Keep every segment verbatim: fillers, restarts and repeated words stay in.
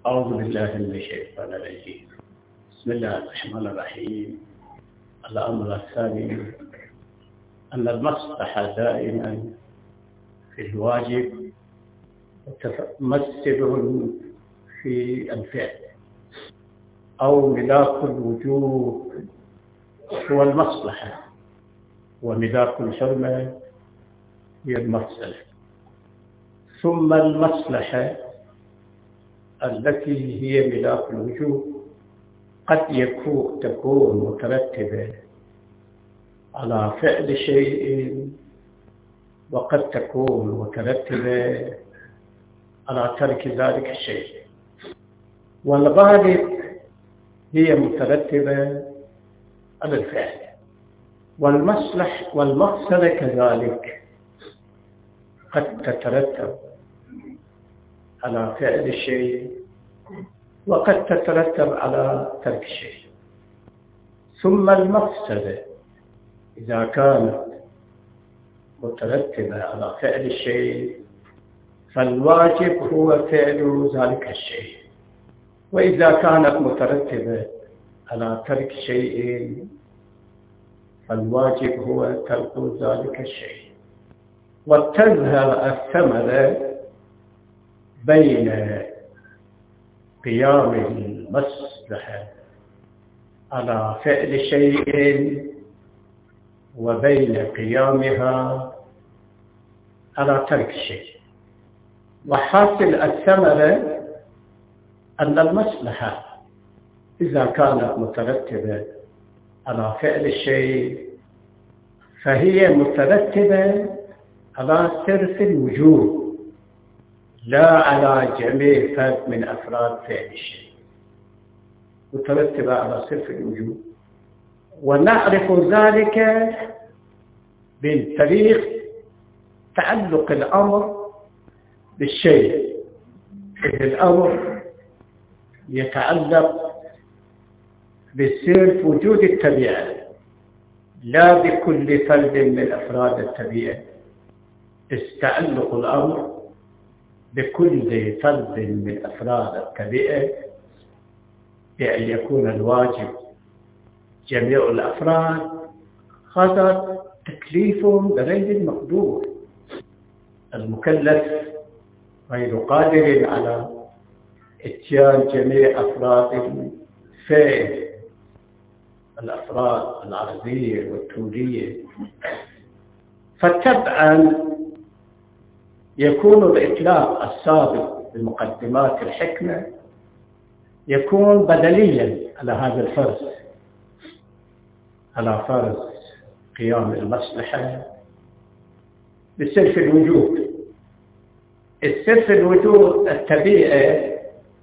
أعوذ بالله من الشيطان الرجيم. بسم الله الرحمن الرحيم. الأمر الثاني أن المصلحة دائما في الواجب متمثل في الفعل، أو ملاك الوجوب هو المصلحة، وملاك الحرمة هي المفسدة. ثم المصلحة التي هي ملاك الوجوب قد يكون تكون مترتبة على فعل شيء، وقد تكون مترتبة على ترك ذلك الشيء، والغالب هي مترتبة على الفعل. والمصلح والمفسدة كذلك قد تترتب على فعل الشيء، وقد تترتب على ترك الشيء. ثم المفسدة إذا كانت مترتبة على فعل الشيء فالواجب هو فعل ذلك الشيء، وإذا كانت مترتبة على ترك شيء فالواجب هو ترك ذلك الشيء. وتظهر الثمرة بين قيام المصلحة على فعل شيء وبين قيامها على ترك شيء. وحاصل الثمرة أن المصلحة إذا كانت مترتبة على فعل الشيء فهي مترتبة على صرف الوجوب، لا على جميع فرد من أفراد فعل الشيء، مترتبة على صرف الوجوب. ونعرف ذلك من طريق تعلق الأمر بالشيء. الأمر يتعلق بصرف وجود الطبيعة لا بكل فرد من أفراد الطبيعة. تعلق الأمر بكل فرد من أفراد الطبيعة بأن يكون الواجب جميع الأفراد، هذا تكليف غير المقدور. المكلف غير قادر على اتيان جميع أفراد الفعل، الأفراد العرضية والطولية. فطبعا يكون الإطلاق السابق بمقدمات الحكمة يكون بدليا على هذا الفرض، على فرض قيام المصلحة بصرف الوجود. الصرف الوجود الطبيعي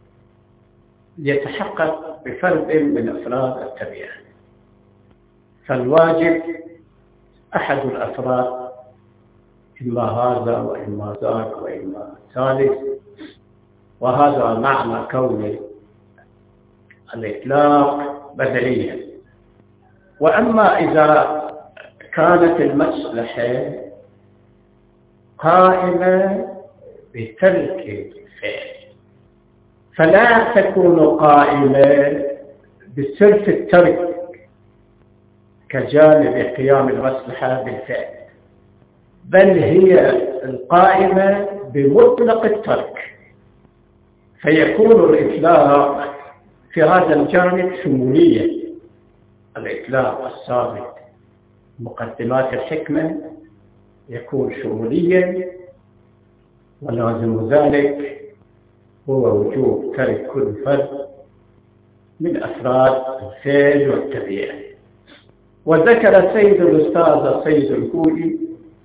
يتحقق بفرد من أفراد الطبيعة، فالواجب أحد الأفراد، إما هذا وإما ذاك وإما ثالث. وهذا معنى كون الإطلاق بدليا. وأما إذا كانت المصلحة قائمة بترك الفعل فلا تكون قائمة بصرف الترك كجانب قيام المصلحة بالفعل، بل هي القائمة بمطلق الترك. فيكون الإطلاق في هذا الجانب شموليا. الإطلاق السابق مقدمات الحكمة يكون شموليا، ولازم ذلك هو وجوب ترك كل فرد من أفراد الفعل والطبيعة. وذكر سيد الأستاذ سيد الكوئي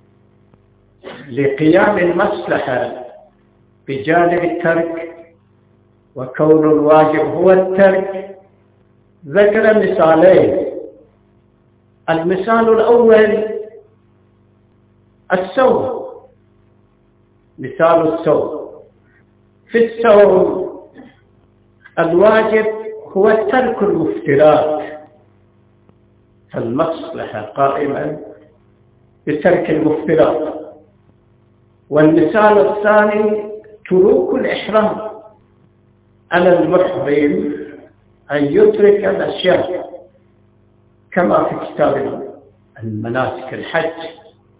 لقيام المصلحة بجانب الترك وكون الواجب هو الترك، ذكر مثالين. المثال الأول الصوم. مثال الصوم: في الصوم الواجب هو ترك المفترات، فالمصلحة قائمة بترك المفترات. والمثال الثاني تروك الإحرام، على المحرم أن يترك الأشياء كما في كتاب المناسك الحج،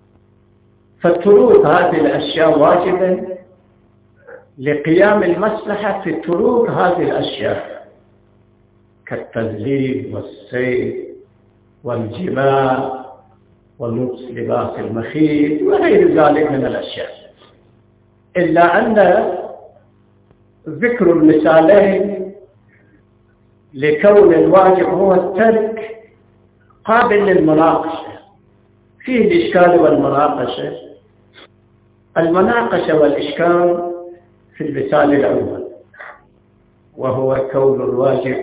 فتروك هذه الأشياء واجبا لقيام المصلحة في تروك هذه الأشياء كالتذليل والصيد والجماع ولبس لباس المخيط وغير ذلك من الأشياء، إلا أن ذكر المثالين لكون الواجب هو الترك قابل للمناقشة، فيه الإشكال والمناقشة. المناقشة والإشكال في المثال الأول، وهو كون الواجب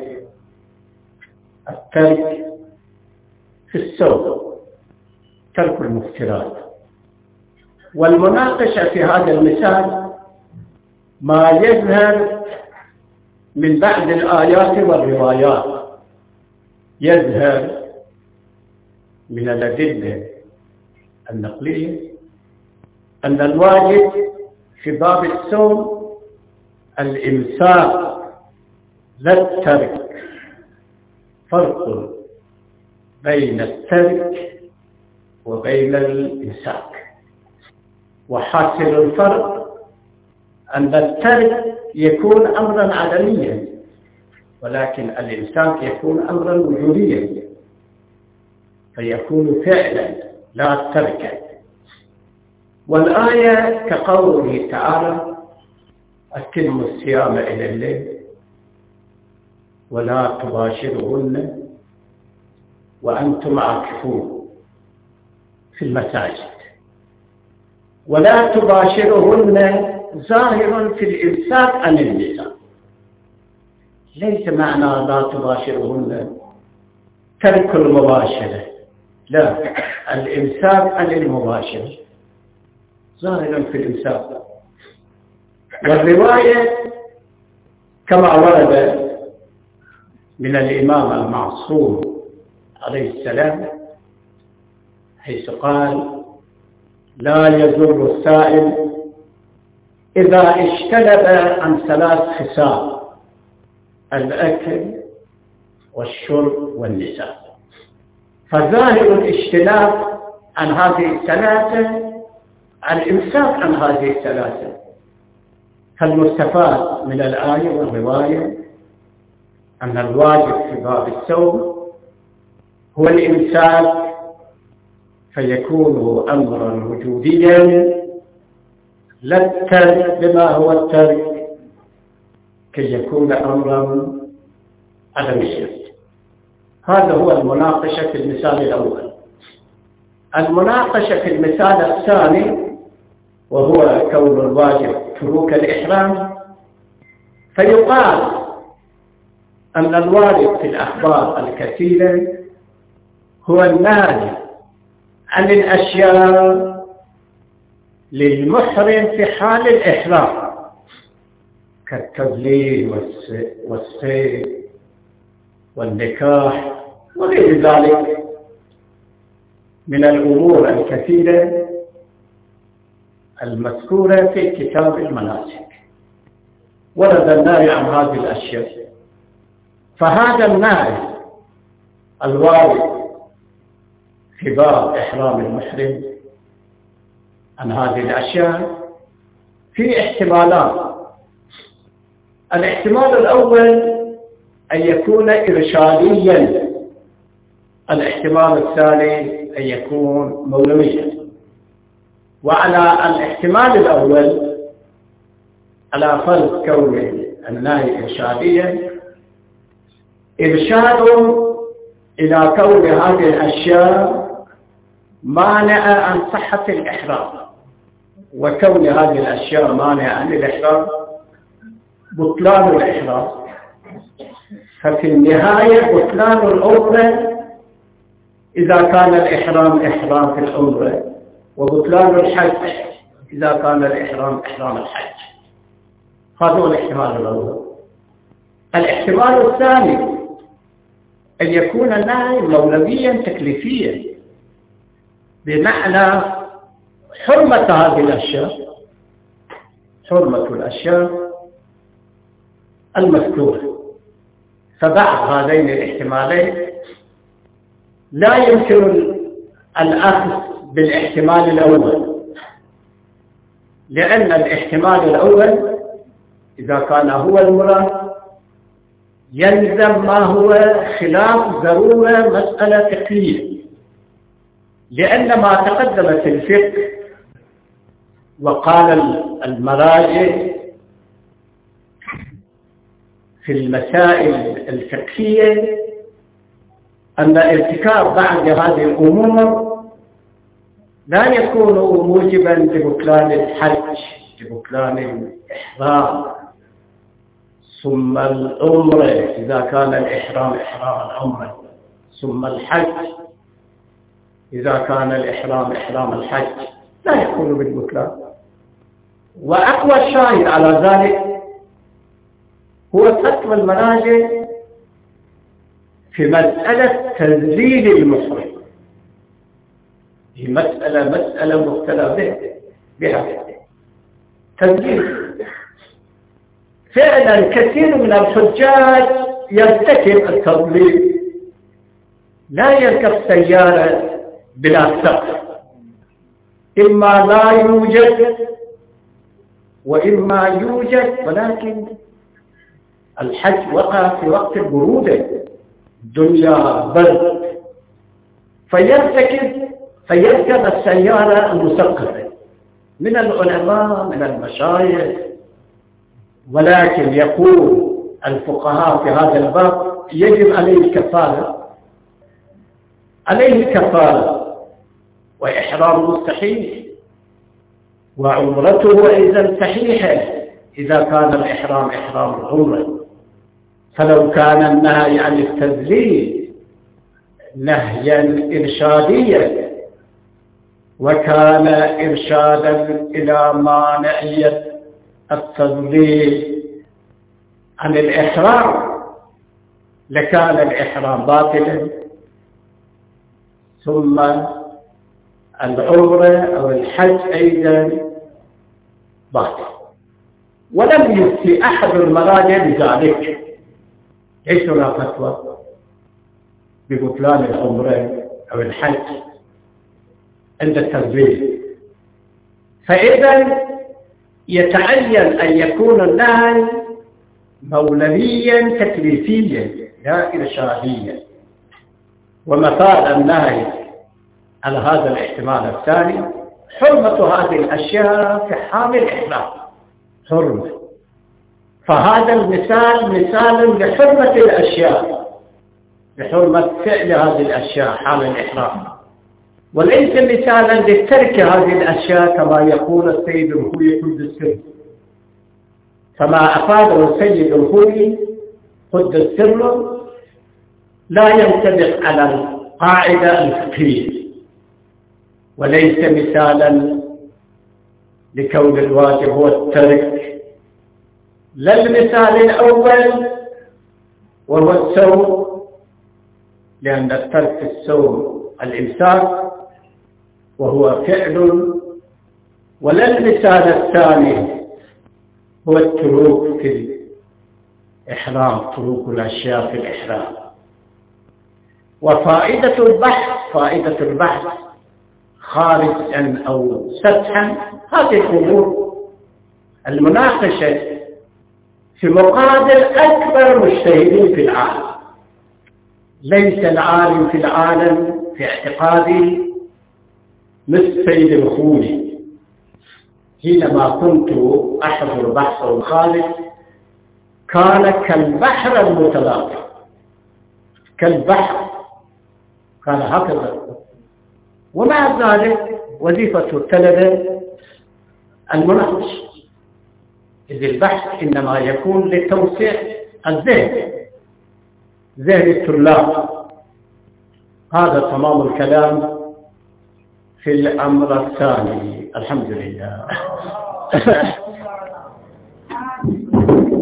الترك في الصوم، ترك المفترات. والمناقشة في هذا المثال ما يظهر من بعض الآيات والروايات، يظهر من الأدلة النقلية أن الواجب في باب الصوم الإمساك لا الترك، فرق بين الترك وبين الإمساك، وحاصل الفرق أن الترك يكون أمرا عدميا، ولكن الإمساك يكون أمرا وجوديا، فيكون فعلا لا تركا. والآية كقوله تعالى: أتموا الصيام إلى الليل ولا تباشرهن وأنتم عاكفون في المساجد. ولا تباشرهن ظاهر في الإمساك عن النساء، ليس معنى لا تباشرهن ترك المباشرة، لا، الإمساك عن المباشرة ظاهر في الإمساك. والرواية كما ورد من الإمام المعصوم عليه السلام حيث قال: لا يضر السائل إذا اجتنب عن ثلاث خصال: الأكل والشرب والنساء. فظاهر الاجتناب عن هذه الثلاثة الإمساك عن هذه الثلاثة، فالمستفاد من الآية والرواية أن الواجب في باب الصوم هو الإمساك، فيكون أمرا وجوديا لا الترك بما هو الترك كي يكون أمرا عدميا. هذا هو المناقشة في المثال الأول. المناقشة في المثال الثاني وهو كون الواجب تروك الإحرام، فيقال أن الوارد في الأخبار الكثيرة هو النهي عن الأشياء للمحرم في حال الإحرام كالتذليل والصيد والنكاح وغير ذلك من الأمور الكثيرة المذكورة في كتاب المناسك. ورد النهي عن هذه الأشياء، فهذا النهي الوارد في باب إحرام المحرم عن هذه الأشياء في احتمالات. الاحتمال الأول أن يكون إرشاديا، الاحتمال الثاني أن يكون مولويا. وعلى الاحتمال الأول على فرض كون النهي إرشاديا، إرشاد إلى كون هذه الأشياء مانعة عن صحة الإحرام، وكون هذه الأشياء مانعة عن الإحرام بطلان الإحرام. ففي النهاية بطلان العمرة إذا كان الإحرام إحرام في العمرة، وبطلان الحج إذا كان الإحرام إحرام الحج. هذا هو الاحتمال الأول. الاحتمال الثاني أن يكون النهي مولويا تكليفيا، بمعنى حرمة هذه الأشياء، حرمة الأشياء المفتوح. فبعض هذين الاحتمالين لا يمكن الأخذ بالاحتمال الأول، لأن الاحتمال الأول إذا كان هو المراد يلزم ما هو خلاف ضرورة مسألة فقهية، لأن ما تقدم في الفقه وقال المراجع في المسائل الفقهية أن ارتكاب بعض هذه الأمور لا يكون موجبا لبطلان الحج، لبطلان الإحرام، ثم العمرة إذا كان الإحرام إحرام العمرة، ثم الحج إذا كان الإحرام إحرام الحج، لا يكون بالبطلان. وأقوى شاهد على ذلك هو فتوى المراجع في مسألة تنزيل المحرم. هي مسألة مسألة مختلف بها تنزيل. فعلا كثير من الحجاج يرتكب التضليل، لا يركب سيارة بلا سقف، إما لا يوجد وإما يوجد، ولكن الحج وقع في وقت البرودة، الدنيا برد، فيرتكب فيركب السيارة المسقفة من العلماء من المشايخ. ولكن يقول الفقهاء في هذا الباب يجب عليه الكفارة، عليه كفارة وإحرام مستحيل، وعمرته إذا صحيحة إذا كان الإحرام إحرام العمرة. فلو كان النهي عن التذليل نهيا إرشاديا وكان إرشادا إلى مانعية التذليل عن الإحرام لكان الإحرام باطلا، ثم العمرة أو الحج أيضا باطل. ولم يفتي أحد المراجع بذلك، ليس له فتوى ببطلان العمرة أو الحج عند التذليل. فإذا يتعين أن يكون النهي مولويا تكليفيا لا إرشاديا. ومثال النهي على هذا الاحتمال الثاني حرمة هذه الأشياء في حال الإحرام، حرمة. فهذا المثال مثال لحرمة الأشياء، لحرمة فعل هذه الأشياء حال الإحرام، وليس مثالا لترك هذه الأشياء كما يقول السيد الخوي قدس سره. كما أفاده السيد الخوي قدس سره لا ينطبق على القاعدة الفقهية، وليس مثالا لكون الواجب هو الترك، لا المثال الأول وهو الصوم، لأن الترك في الصوم الإمساك وهو فعل، ولا المثال الثاني هو التروك في الإحرام، تروك الأشياء في الإحرام. وفائدة البحث فائدة البحث خارجا أو سطحا هذه الأمور المناقشة في مقابل أكبر مجتهدين في العالم. ليس العالم في العالم في اعتقادي مثل سيد الخوي. حينما كنت أحضر بحثه خالد كان كالبحر المتلاطم، كالبحر كان هكذا. ومع ذلك وظيفة الطلبة المناقشة، إذ البحث إنما يكون لتوسيع الذهن، ذهن الطلاب. هذا تمام الكلام في الأمر الثاني. الحمد لله.